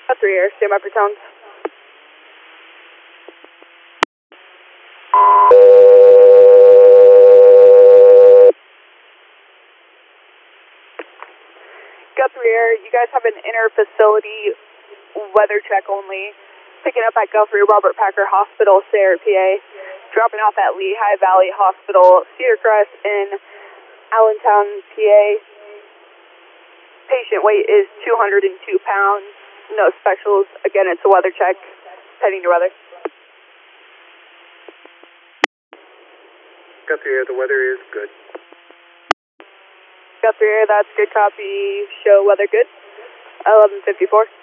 3 Air, stand by for tones. Got 3 Air, you guys have an inter-facility weather check only. Picking up at Guthrie Robert Packer Hospital, Sayre, PA. Dropping off at Lehigh Valley Hospital, Cedar Crest in Allentown, PA. Patient weight is 202 pounds. No specials. Again, it's a weather check. Heading to weather. Guthrie Air, the weather is good. Guthrie Air, that's good copy. Show weather good. 11:54.